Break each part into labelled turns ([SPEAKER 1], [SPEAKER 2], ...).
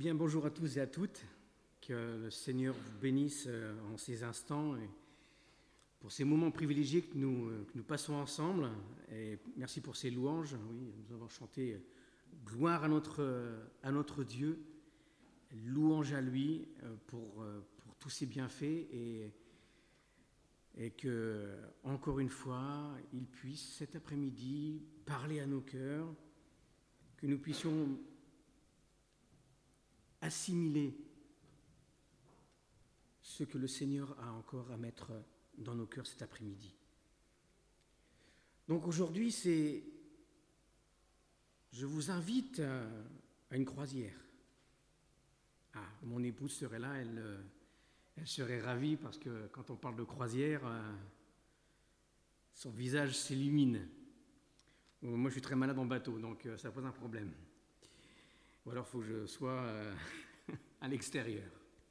[SPEAKER 1] Eh bien, bonjour à tous et à toutes. Que le Seigneur vous bénisse en ces instants et pour ces moments privilégiés que nous passons ensemble. Et merci pour ces louanges. Oui, nous avons chanté gloire à notre Dieu, louange à lui pour tous ses bienfaits et que, encore une fois, il puisse cet après-midi parler à nos cœurs, que nous puissions assimiler ce que le Seigneur a encore à mettre dans nos cœurs cet après-midi. Donc aujourd'hui, je vous invite à une croisière. Ah, mon épouse serait là, elle serait ravie parce que quand on parle de croisière, son visage s'illumine. Moi, je suis très malade en bateau, donc ça pose un problème. Ou alors, il faut que je sois à l'extérieur.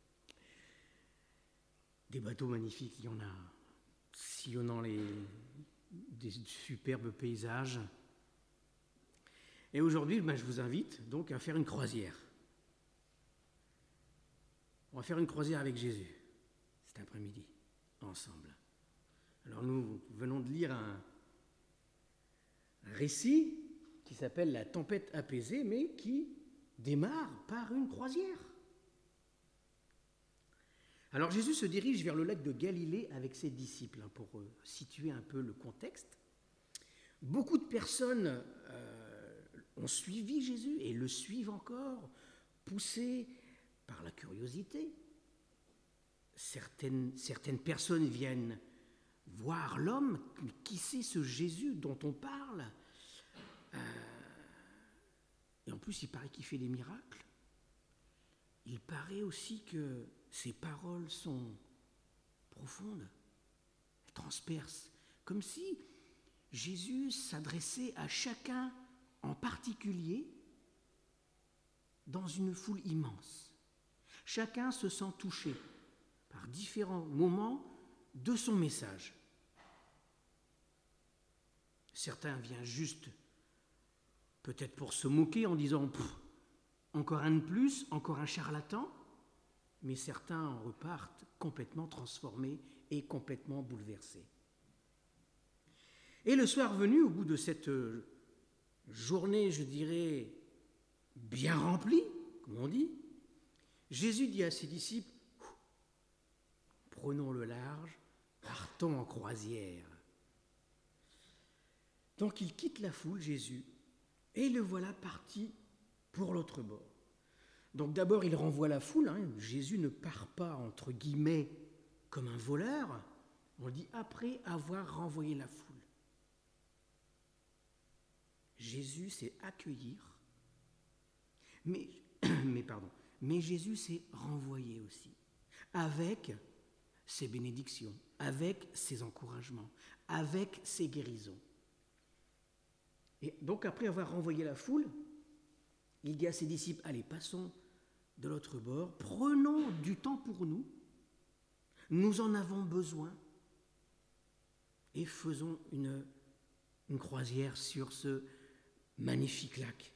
[SPEAKER 1] Des bateaux magnifiques, il y en a, sillonnant des superbes paysages. Et aujourd'hui, je vous invite donc à faire une croisière. On va faire une croisière avec Jésus, cet après-midi, ensemble. Alors nous venons de lire un récit qui s'appelle « La tempête apaisée », mais qui démarre par une croisière. Alors Jésus se dirige vers le lac de Galilée avec ses disciples, pour situer un peu le contexte. Beaucoup de personnes ont suivi Jésus et le suivent encore, poussés par la curiosité. Certaines personnes viennent voir l'homme, qui c'est ce Jésus dont on parle. Et en plus, il paraît qu'il fait des miracles. Il paraît aussi que ses paroles sont profondes, elles transpercent, comme si Jésus s'adressait à chacun en particulier dans une foule immense. Chacun se sent touché par différents moments de son message. Certains viennent juste peut-être pour se moquer en disant « encore un de plus, encore un charlatan », mais certains en repartent complètement transformés et complètement bouleversés. Et le soir venu, au bout de cette journée, je dirais, bien remplie, comme on dit, Jésus dit à ses disciples « Prenons le large, partons en croisière ». Donc il quitte la foule, Jésus, et le voilà parti pour l'autre bord. Donc d'abord, il renvoie la foule. Jésus ne part pas, entre guillemets, comme un voleur. On le dit après avoir renvoyé la foule. Jésus sait accueillir, mais Jésus sait renvoyer aussi, avec ses bénédictions, avec ses encouragements, avec ses guérisons. Et donc après avoir renvoyé la foule, il dit à ses disciples, allez, passons de l'autre bord, prenons du temps pour nous, nous en avons besoin, et faisons une croisière sur ce magnifique lac.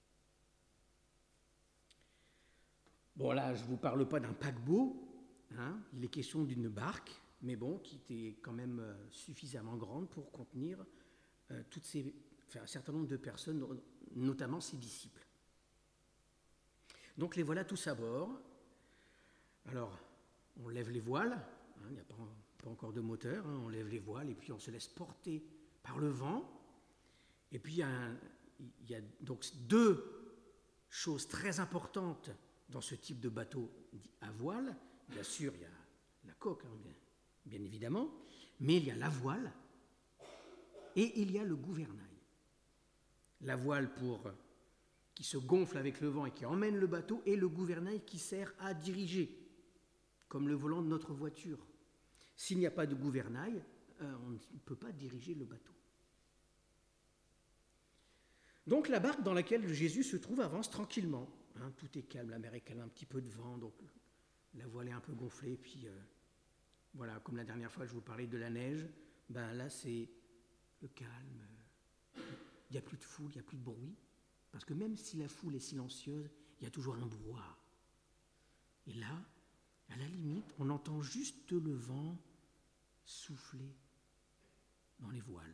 [SPEAKER 1] Bon là, je ne vous parle pas d'un paquebot, il est question d'une barque, mais bon, qui était quand même suffisamment grande pour contenir un certain nombre de personnes, notamment ses disciples. Donc les voilà tous à bord. Alors, on lève les voiles, il n'y a pas encore de moteur, on lève les voiles et puis on se laisse porter par le vent. Et puis il y a donc deux choses très importantes dans ce type de bateau à voile. Bien sûr, il y a la coque, bien évidemment, mais il y a la voile et il y a le gouvernail. La voile qui se gonfle avec le vent et qui emmène le bateau, et le gouvernail qui sert à diriger, comme le volant de notre voiture. S'il n'y a pas de gouvernail, on ne peut pas diriger le bateau. Donc la barque dans laquelle Jésus se trouve avance tranquillement. Tout est calme, la mer est calme, un petit peu de vent, donc la voile est un peu gonflée, puis voilà, comme la dernière fois je vous parlais de la neige, là c'est le calme, il n'y a plus de foule, il n'y a plus de bruit. Parce que même si la foule est silencieuse, il y a toujours un brouhaha. Et là, à la limite, on entend juste le vent souffler dans les voiles.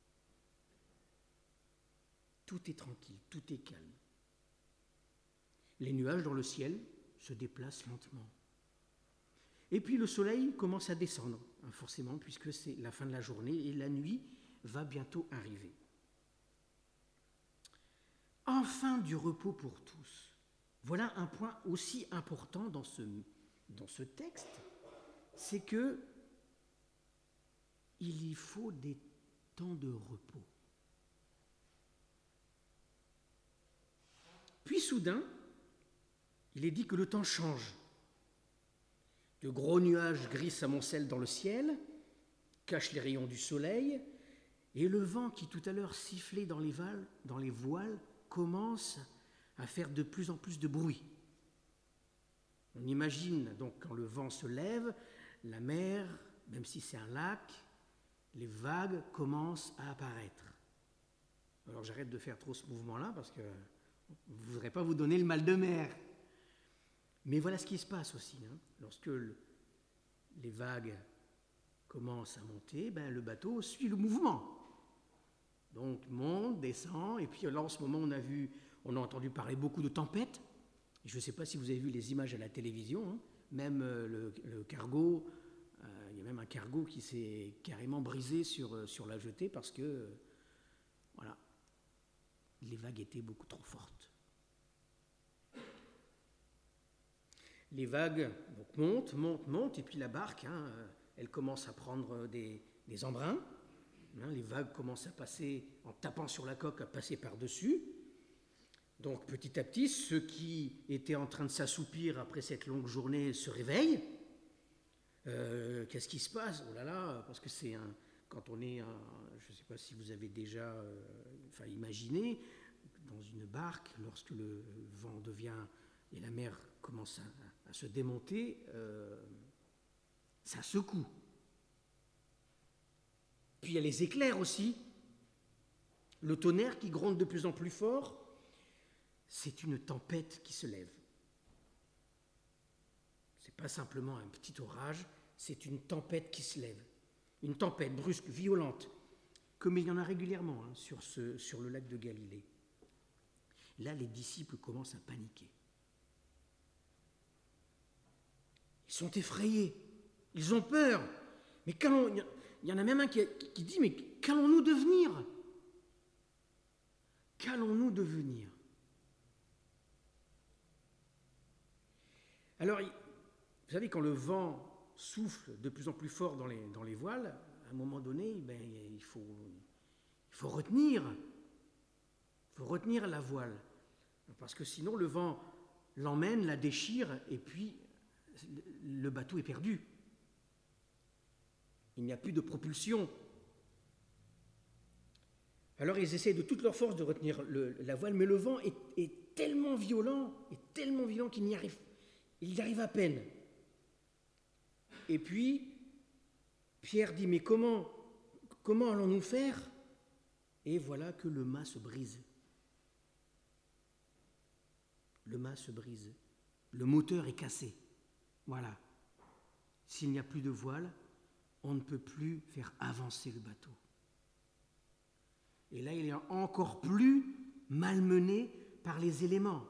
[SPEAKER 1] Tout est tranquille, tout est calme. Les nuages dans le ciel se déplacent lentement. Et puis le soleil commence à descendre, forcément, puisque c'est la fin de la journée et la nuit va bientôt arriver. Enfin du repos pour tous. Voilà un point aussi important dans ce texte, c'est que il y faut des temps de repos. Puis soudain, il est dit que le temps change. De gros nuages gris s'amoncellent dans le ciel, cachent les rayons du soleil, et le vent qui tout à l'heure sifflait dans les voiles commence à faire de plus en plus de bruit. On imagine donc quand le vent se lève, la mer, même si c'est un lac, les vagues commencent à apparaître. Alors j'arrête de faire trop ce mouvement-là parce que je ne voudrais pas vous donner le mal de mer. Mais voilà ce qui se passe aussi. Lorsque les vagues commencent à monter, le bateau suit le mouvement. Donc monte, descend, et puis là en ce moment on a entendu parler beaucoup de tempêtes. Je ne sais pas si vous avez vu les images à la télévision, même le cargo, il y a même un cargo qui s'est carrément brisé sur la jetée parce que voilà, les vagues étaient beaucoup trop fortes. Les vagues donc, montent, et puis la barque, elle commence à prendre des embruns. Les vagues commencent à passer, en tapant sur la coque, à passer par-dessus. Donc petit à petit, ceux qui étaient en train de s'assoupir après cette longue journée se réveillent. Qu'est-ce qui se passe ? Oh là là, parce que quand on est, je ne sais pas si vous avez déjà imaginé, dans une barque, lorsque le vent devient et la mer commence à se démonter, ça secoue. Puis il y a les éclairs aussi, le tonnerre qui gronde de plus en plus fort. C'est une tempête qui se lève. Ce n'est pas simplement un petit orage, c'est une tempête qui se lève. Une tempête brusque, violente, comme il y en a régulièrement sur le lac de Galilée. Là, les disciples commencent à paniquer. Ils sont effrayés, ils ont peur. Mais il y en a même un qui dit, mais qu'allons-nous devenir ? Qu'allons-nous devenir ? Alors, vous savez, quand le vent souffle de plus en plus fort dans les voiles, à un moment donné, il faut retenir. Il faut retenir la voile. Parce que sinon, le vent l'emmène, la déchire, et puis le bateau est perdu. Il n'y a plus de propulsion. Alors ils essaient de toute leur force de retenir la voile, mais le vent est tellement violent qu'il n'y arrive à peine. Et puis, Pierre dit, mais comment allons-nous faire ? Et voilà que le mât se brise. Le mât se brise. Le moteur est cassé. Voilà. S'il n'y a plus de voile, on ne peut plus faire avancer le bateau. Et là, il est encore plus malmené par les éléments.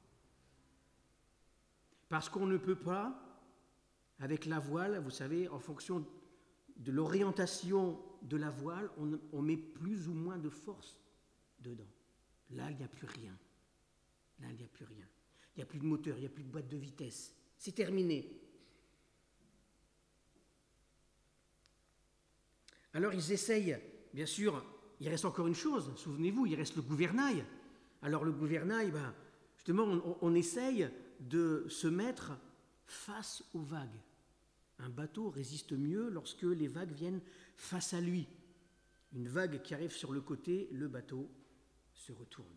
[SPEAKER 1] Parce qu'on ne peut pas, avec la voile, vous savez, en fonction de l'orientation de la voile, on met plus ou moins de force dedans. Là, il n'y a plus rien. Là, il n'y a plus rien. Il n'y a plus de moteur, il n'y a plus de boîte de vitesse. C'est terminé. Alors, ils essayent, bien sûr, il reste encore une chose, souvenez-vous, il reste le gouvernail. Alors, le gouvernail, justement, on essaye de se mettre face aux vagues. Un bateau résiste mieux lorsque les vagues viennent face à lui. Une vague qui arrive sur le côté, le bateau se retourne.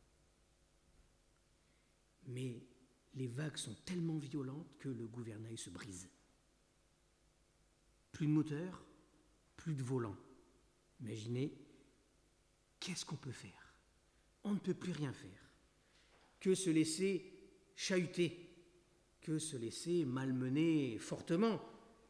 [SPEAKER 1] Mais les vagues sont tellement violentes que le gouvernail se brise. Plus de moteur, plus de volant. Imaginez, qu'est-ce qu'on peut faire ? On ne peut plus rien faire que se laisser chahuter que se laisser malmener fortement.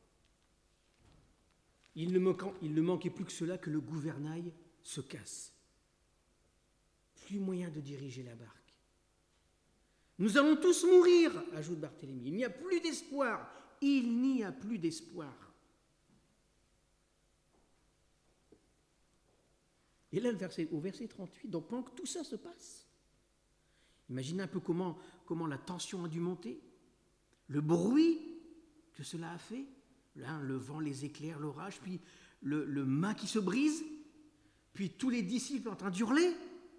[SPEAKER 1] Il ne manquait plus que cela, que le gouvernail se casse. Plus moyen de diriger la barque. Nous allons tous mourir, ajoute Barthélemy. Il n'y a plus d'espoir. Il n'y a plus d'espoir. Et là, au verset 38, donc pendant que tout ça se passe, imaginez un peu comment la tension a dû monter, le bruit que cela a fait, là, le vent, les éclairs, l'orage, puis le mât qui se brise, puis tous les disciples en train d'hurler.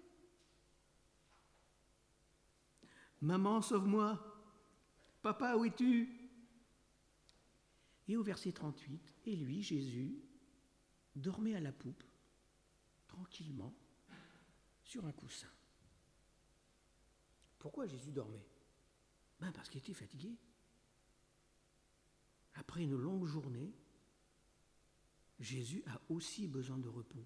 [SPEAKER 1] Maman, sauve-moi. Papa, où es-tu? Et au verset 38, et lui, Jésus, dormait à la poupe, tranquillement, sur un coussin. Pourquoi Jésus dormait? Parce qu'il était fatigué. Après une longue journée, Jésus a aussi besoin de repos.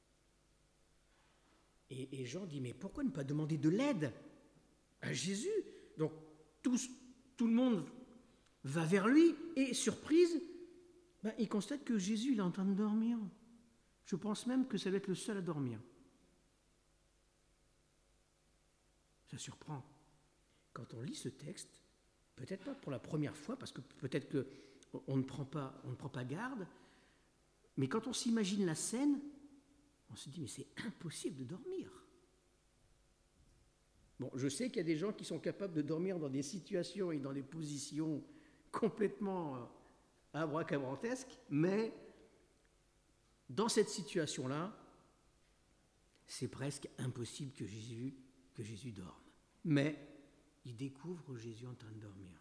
[SPEAKER 1] Et Jean dit, mais pourquoi ne pas demander de l'aide à Jésus? Donc tout le monde va vers lui et, surprise, il constate que Jésus il est en train de dormir. Je pense même que ça va être le seul à dormir. Ça surprend. Quand on lit ce texte, peut-être pas pour la première fois, parce que peut-être qu'on ne prend pas garde, mais quand on s'imagine la scène, on se dit, mais c'est impossible de dormir. Bon, je sais qu'il y a des gens qui sont capables de dormir dans des situations et dans des positions complètement abracadabrantesques, mais dans cette situation-là, c'est presque impossible que Jésus dorme. Mais il découvre Jésus en train de dormir.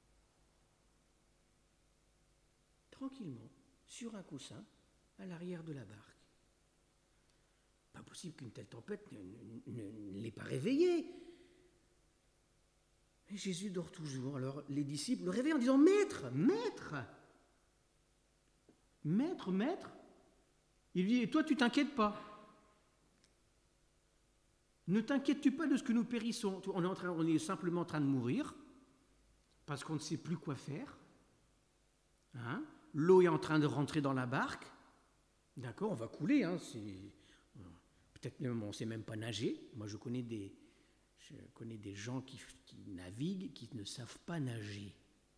[SPEAKER 1] Tranquillement, sur un coussin, à l'arrière de la barque. Pas possible qu'une telle tempête ne l'ait pas réveillé. Mais Jésus dort toujours. Alors les disciples le réveillent en disant « Maître, maître !» Maître, maître. Il dit « Et toi, tu t'inquiètes pas. Ne t'inquiètes-tu pas de ce que nous périssons. On est simplement en train de mourir parce qu'on ne sait plus quoi faire. Hein? L'eau est en train de rentrer dans la barque. D'accord, on va couler. Peut-être même on ne sait même pas nager. Moi, je connais des gens qui naviguent, qui ne savent pas nager.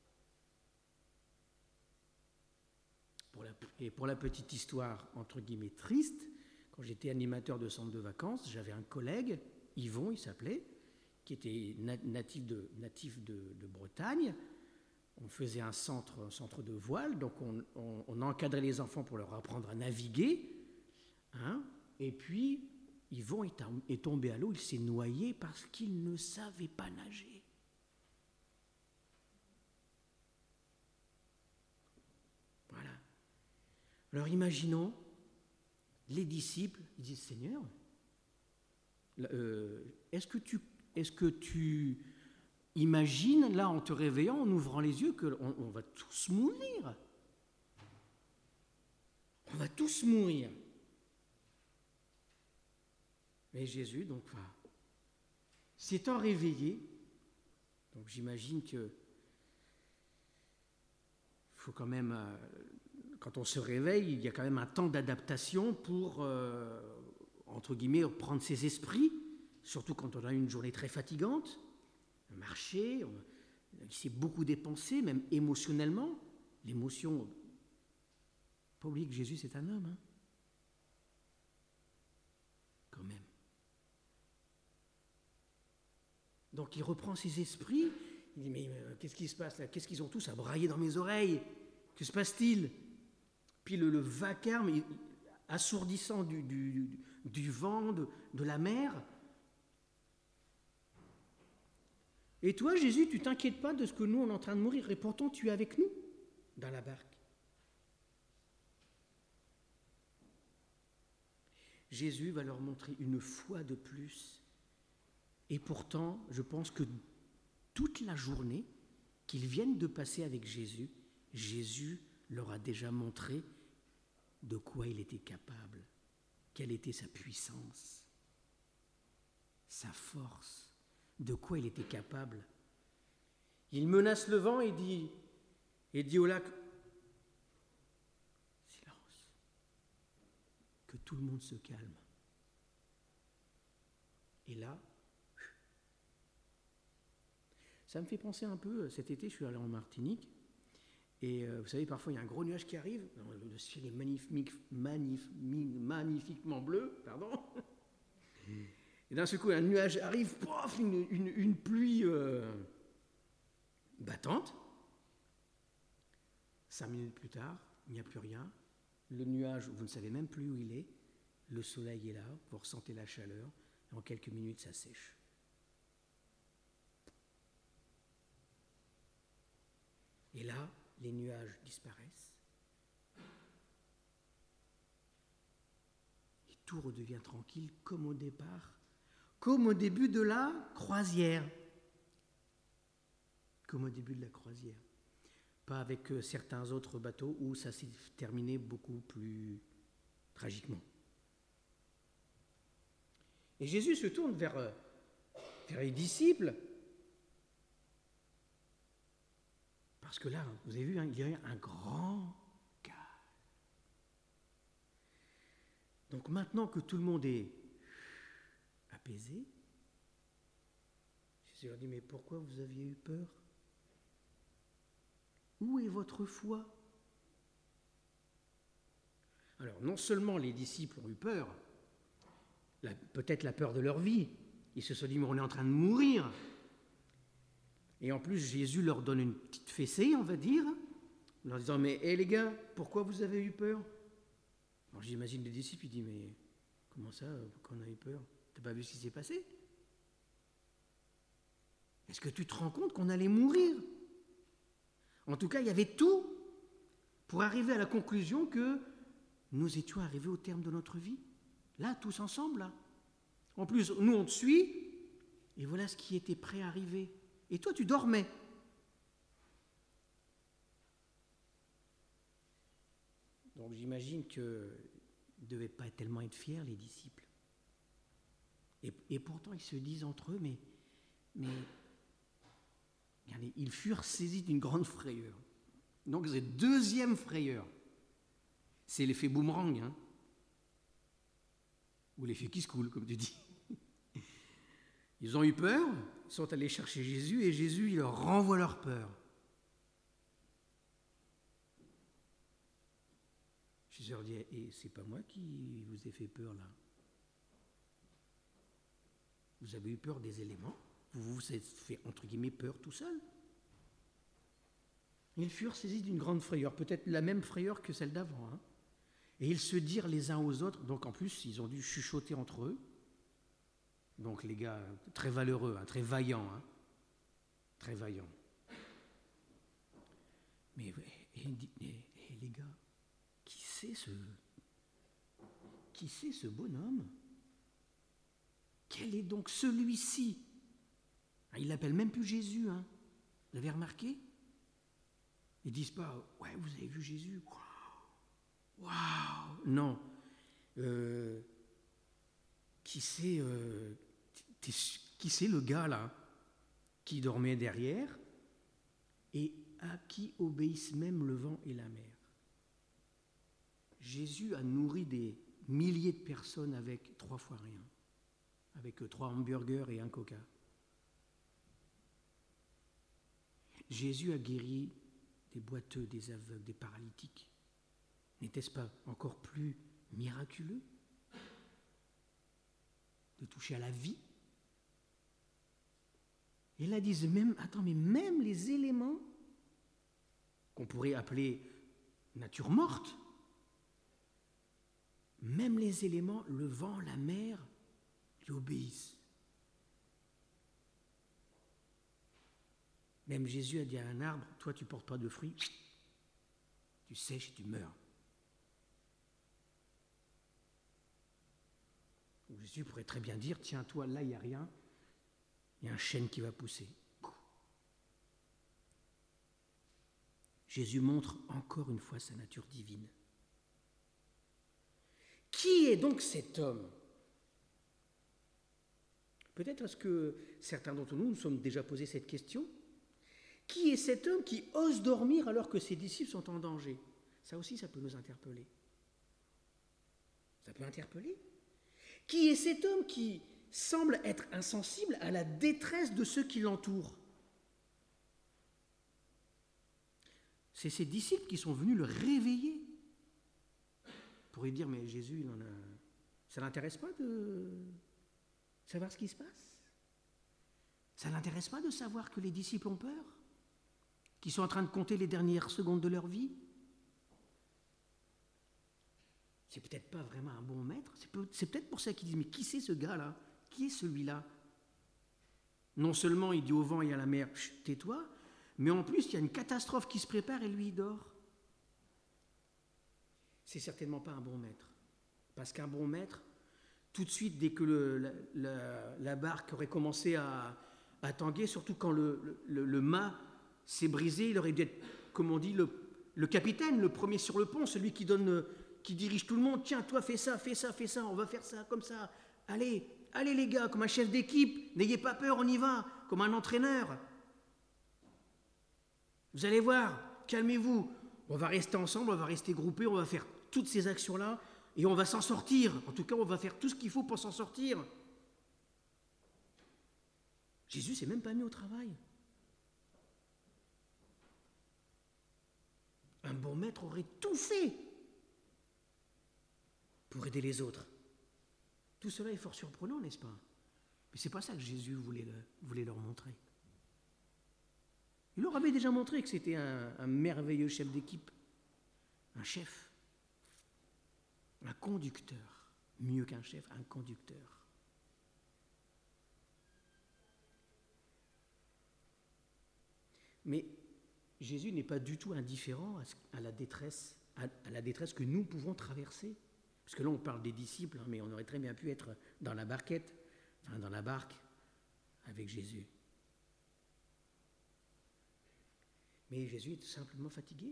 [SPEAKER 1] Pour la petite histoire, entre guillemets, triste, quand j'étais animateur de centre de vacances, j'avais un collègue, Yvon il s'appelait, qui était natif de Bretagne. On faisait un centre de voile, donc on encadrait les enfants pour leur apprendre à naviguer. Hein, et puis, Yvon est tombé à l'eau, il s'est noyé parce qu'il ne savait pas nager. Voilà. Alors imaginons, les disciples, ils disent, Seigneur, est-ce que tu imagines, là, en te réveillant, en ouvrant les yeux, qu'on va tous mourir? On va tous mourir. Mais Jésus, donc, s'étant réveillé, donc j'imagine que faut quand même, quand on se réveille, il y a quand même un temps d'adaptation pour, entre guillemets, prendre ses esprits, surtout quand on a une journée très fatigante, marcher, il s'est beaucoup dépensé, même émotionnellement. L'émotion, pas oublier que Jésus c'est un homme, hein, quand même. Donc il reprend ses esprits, il dit mais qu'est-ce qui se passe là? Qu'est-ce qu'ils ont tous à brailler dans mes oreilles? Que se passe-t-il? Puis le vacarme assourdissant du vent, de la mer. Et toi, Jésus, tu t'inquiètes pas de ce que nous, on est en train de mourir, et pourtant tu es avec nous dans la barque. Jésus va leur montrer une fois de plus. Et pourtant, je pense que toute la journée qu'ils viennent de passer avec Jésus, Jésus leur a déjà montré de quoi il était capable, quelle était sa puissance, sa force, de quoi il était capable. Il menace le vent et dit au lac, silence, que tout le monde se calme. Et là, ça me fait penser un peu, cet été je suis allé en Martinique, et vous savez, parfois il y a un gros nuage qui arrive, le ciel est magnifiquement bleu, pardon. Et d'un seul coup, un nuage arrive, pof, une pluie battante. 5 minutes plus tard, il n'y a plus rien. Le nuage, vous ne savez même plus où il est. Le soleil est là, vous ressentez la chaleur. Et en quelques minutes, ça sèche. Et là, les nuages disparaissent. Et tout redevient tranquille, comme au départ, comme au début de la croisière. Comme au début de la croisière. Pas avec certains autres bateaux où ça s'est terminé beaucoup plus tragiquement. Et Jésus se tourne vers les disciples, parce que là, vous avez vu, il y a un grand calme. Donc maintenant que tout le monde est apaisé, Jésus leur dit, mais pourquoi vous aviez eu peur ? Où est votre foi ? Alors, non seulement les disciples ont eu peur, peut-être la peur de leur vie, ils se sont dit, mais on est en train de mourir. Et en plus, Jésus leur donne une petite fessée, on va dire, en leur disant, mais les gars, pourquoi vous avez eu peur ? Alors j'imagine les disciples, ils disent, mais comment ça, pourquoi on a eu peur ? T'as pas vu ce qui s'est passé ? Est-ce que tu te rends compte qu'on allait mourir ? En tout cas, il y avait tout pour arriver à la conclusion que nous étions arrivés au terme de notre vie. Là, tous ensemble, là. En plus, nous, on te suit, et voilà ce qui était prêt à arriver. Et toi, tu dormais. Donc, j'imagine qu'ils ne devaient pas tellement être fiers, les disciples. Et pourtant, ils se disent entre eux, mais regardez, ils furent saisis d'une grande frayeur. Donc, cette deuxième frayeur, c'est l'effet boomerang, hein, ou l'effet qui se coule, comme tu dis. Ils ont eu peur, ils sont allés chercher Jésus, et Jésus, il leur renvoie leur peur. Jésus leur dit, et c'est pas moi qui vous ai fait peur, là. Vous avez eu peur des éléments, vous vous êtes fait, entre guillemets, peur tout seul. Ils furent saisis d'une grande frayeur, peut-être la même frayeur que celle d'avant. Hein. Et ils se dirent les uns aux autres, donc en plus, ils ont dû chuchoter entre eux. Donc les gars, très valeureux, hein, très vaillants. Hein, très vaillants. Mais les gars, qui c'est ce bonhomme ? Quel est donc celui-ci ? Il ne l'appelle même plus Jésus, hein. Vous avez remarqué ? Ils ne disent pas, ouais, vous avez vu Jésus ? Waouh ! Non. Qui c'est le gars là qui dormait derrière et à qui obéissent même le vent et la mer ? Jésus a nourri des milliers de personnes avec 3 fois rien, avec 3 hamburgers et un coca. Jésus a guéri des boiteux, des aveugles, des paralytiques. N'était-ce pas encore plus miraculeux de toucher à la vie ? Et là, disent même, attends, mais même les éléments qu'on pourrait appeler nature morte, même les éléments, le vent, la mer, lui obéissent. Même Jésus a dit à un arbre, toi tu ne portes pas de fruits, tu sèches et tu meurs. Jésus pourrait très bien dire, tiens, toi, là, il n'y a rien, il y a un chêne qui va pousser. Jésus montre encore une fois sa nature divine. Qui est donc cet homme ? Peut-être est-ce que certains d'entre nous nous sommes déjà posé cette question. cet homme qui ose dormir alors que ses disciples sont en danger? Ça aussi, ça peut nous interpeller. Ça peut interpeller. Qui est cet homme qui semble être insensible à la détresse de ceux qui l'entourent? C'est ses disciples qui sont venus le réveiller. On pourrait dire, mais Jésus, ça ne l'intéresse pas de savoir ce qui se passe? Ça ne l'intéresse pas de savoir que les disciples ont peur? Qu'ils sont en train de compter les dernières secondes de leur vie? C'est peut-être pas vraiment un bon maître. C'est peut-être pour ça qu'ils disent, mais qui c'est ce gars-là? Qui est celui-là? Non seulement il dit au vent et à la mer, tais-toi, mais en plus il y a une catastrophe qui se prépare et lui il dort. C'est certainement pas un bon maître. Parce qu'un bon maître, tout de suite, dès que la barque aurait commencé à tanguer, surtout quand le mât s'est brisé, il aurait dû être, comme on dit, le capitaine, le premier sur le pont, celui qui dirige tout le monde. Tiens, toi, fais ça, on va faire ça, comme ça. Allez les gars, comme un chef d'équipe, n'ayez pas peur, on y va, comme un entraîneur. Vous allez voir, calmez-vous, on va rester ensemble, on va rester groupés, on va faire toutes ces actions-là, et on va s'en sortir. En tout cas, on va faire tout ce qu'il faut pour s'en sortir. Jésus s'est même pas mis au travail. Un bon maître aurait tout fait pour aider les autres. Tout cela est fort surprenant, n'est-ce pas? Mais ce n'est pas ça que Jésus voulait leur montrer. Il leur avait déjà montré que c'était un merveilleux chef d'équipe, un chef, un conducteur, mieux qu'un chef, un conducteur. Mais Jésus n'est pas du tout indifférent à la détresse que nous pouvons traverser. Parce que là, on parle des disciples, mais on aurait très bien pu être dans la barquette, dans la barque, avec Jésus. Mais Jésus est tout simplement fatigué.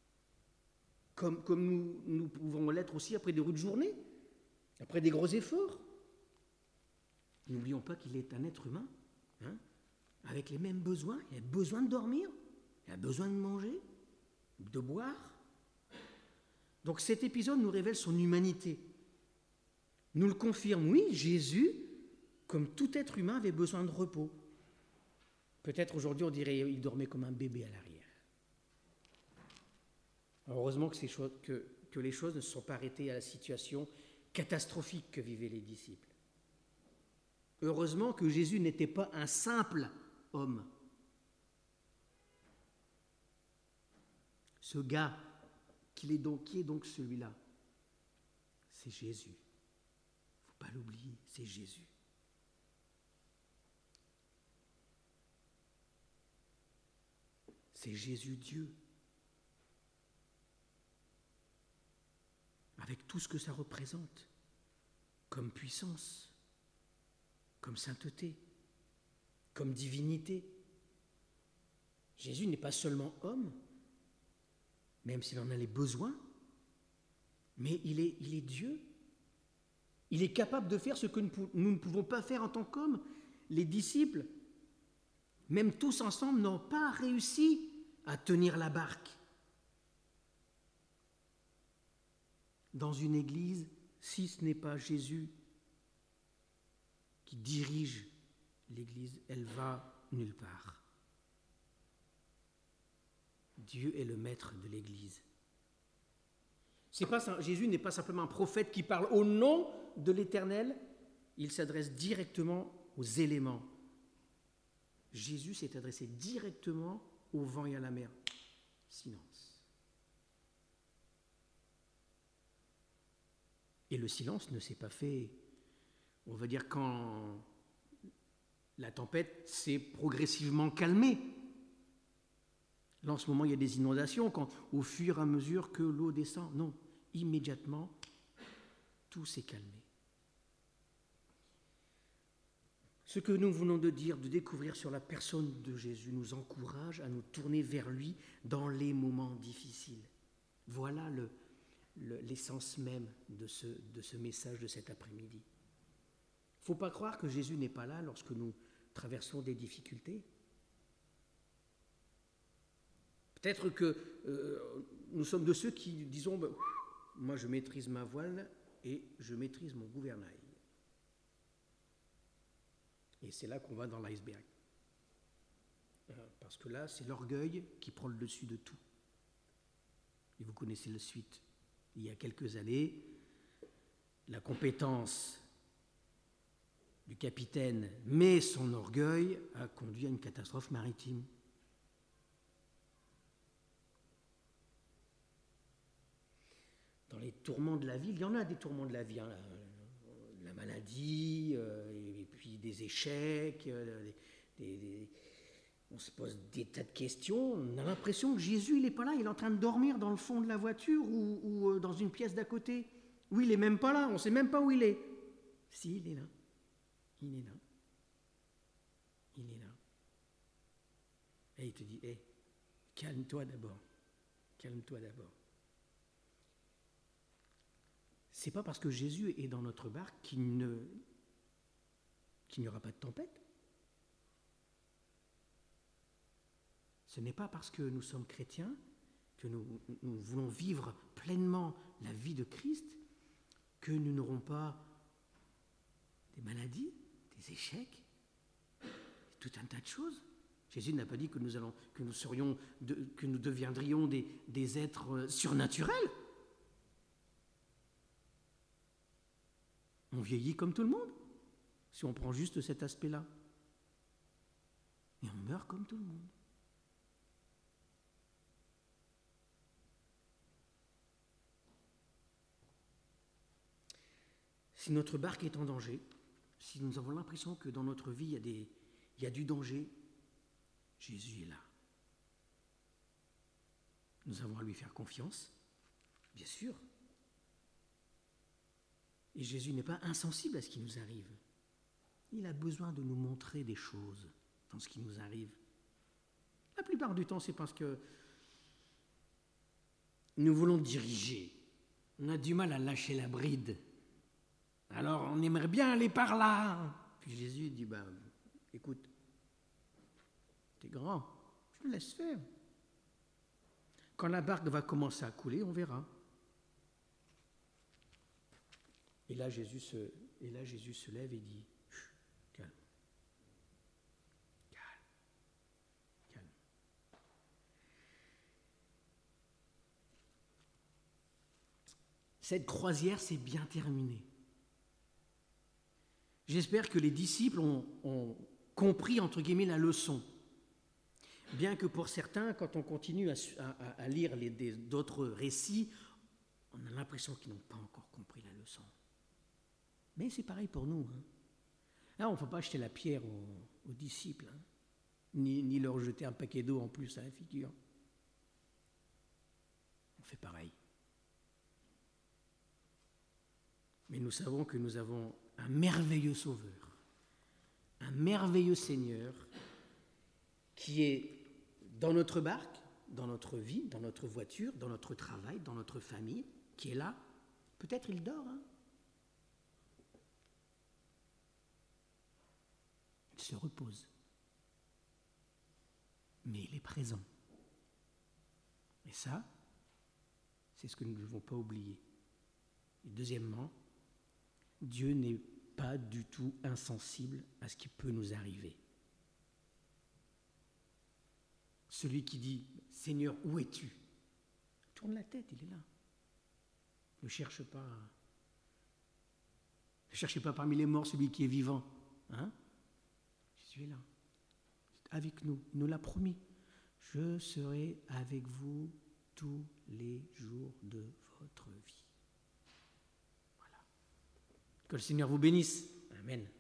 [SPEAKER 1] Comme nous pouvons l'être aussi après des rudes journées, après des gros efforts. N'oublions pas qu'il est un être humain, avec les mêmes besoins. Il a besoin de dormir, il a besoin de manger, de boire. Donc cet épisode nous révèle son humanité. Nous le confirme, oui, Jésus, comme tout être humain, avait besoin de repos. Peut-être aujourd'hui on dirait qu'il dormait comme un bébé à l'arrière. Alors heureusement que les choses ne se sont pas arrêtées à la situation catastrophique que vivaient les disciples. Heureusement que Jésus n'était pas un simple homme. Ce gars, qui est donc celui-là? C'est Jésus. Il ne faut pas l'oublier, c'est Jésus. C'est Jésus Dieu. Avec tout ce que ça représente, comme puissance, comme sainteté, comme divinité. Jésus n'est pas seulement homme, même s'il en a les besoins, mais il est Dieu. Il est capable de faire ce que nous ne pouvons pas faire en tant qu'hommes. Les disciples, même tous ensemble, n'ont pas réussi à tenir la barque. Dans une église, si ce n'est pas Jésus qui dirige l'église, elle va nulle part. Dieu est le maître de l'église. Jésus n'est pas simplement un prophète qui parle au nom de l'Éternel, il s'adresse directement aux éléments. Jésus s'est adressé directement au vent et à la mer. Silence. Et le silence ne s'est pas fait, on va dire, quand la tempête s'est progressivement calmée. Là, en ce moment, il y a des inondations, au fur et à mesure que l'eau descend. Non, immédiatement, tout s'est calmé. Ce que nous venons de dire, de découvrir sur la personne de Jésus, nous encourage à nous tourner vers lui dans les moments difficiles. Voilà l'essence même de ce message de cet après-midi. Il ne faut pas croire que Jésus n'est pas là lorsque nous traversons des difficultés. Peut-être que nous sommes de ceux qui disons, moi je maîtrise ma voile et je maîtrise mon gouvernail. Et c'est là qu'on va dans l'iceberg. Parce que là, c'est l'orgueil qui prend le dessus de tout. Et vous connaissez la suite. Il y a quelques années, la compétence du capitaine, mais son orgueil, a conduit à une catastrophe maritime. Dans les tourments de la vie, il y en a des tourments de la vie, hein, la maladie, et puis des échecs, on se pose des tas de questions, on a l'impression que Jésus, il n'est pas là, il est en train de dormir dans le fond de la voiture ou dans une pièce d'à côté. Oui, il n'est même pas là, on ne sait même pas où il est. Si, il est là. Il est là. Il est là. Et il te dit, calme-toi d'abord. Calme-toi d'abord. C'est pas parce que Jésus est dans notre barque qu'il n'y aura pas de tempête. Ce n'est pas parce que nous sommes chrétiens, que nous voulons vivre pleinement la vie de Christ, que nous n'aurons pas des maladies, des échecs, tout un tas de choses. Jésus n'a pas dit que nous deviendrions des êtres surnaturels. On vieillit comme tout le monde, si on prend juste cet aspect-là. Et on meurt comme tout le monde. Si notre barque est en danger, si nous avons l'impression que dans notre vie il y a du danger, Jésus est là. Nous avons à lui faire confiance, bien sûr. Et Jésus n'est pas insensible à ce qui nous arrive. Il a besoin de nous montrer des choses dans ce qui nous arrive. La plupart du temps, c'est parce que nous voulons diriger. On a du mal à lâcher la bride. Alors, on aimerait bien aller par là. Puis Jésus dit, écoute, t'es grand, je te laisse faire. Quand la barque va commencer à couler, on verra. Et là, Jésus se lève et dit, calme, calme, calme. Cette croisière s'est bien terminée. J'espère que les disciples ont compris, entre guillemets, la leçon. Bien que pour certains, quand on continue à lire d'autres récits, on a l'impression qu'ils n'ont pas encore compris la leçon. Mais c'est pareil pour nous. Là, on ne faut pas jeter la pierre aux disciples, ni leur jeter un paquet d'eau en plus à la figure. On fait pareil. Mais nous savons que nous avons un merveilleux Sauveur, un merveilleux Seigneur qui est dans notre barque, dans notre vie, dans notre voiture, dans notre travail, dans notre famille, qui est là. Peut-être il dort. Il se repose. Mais il est présent. Et ça, c'est ce que nous ne devons pas oublier. Et deuxièmement, Dieu n'est pas du tout insensible à ce qui peut nous arriver. Celui qui dit « Seigneur, où es-tu » tourne la tête, il est là. Ne cherche pas. Ne cherchez pas parmi les morts celui qui est vivant. Jésus est là, avec nous. Il nous l'a promis. Je serai avec vous tous les jours de votre vie. Voilà. Que le Seigneur vous bénisse. Amen.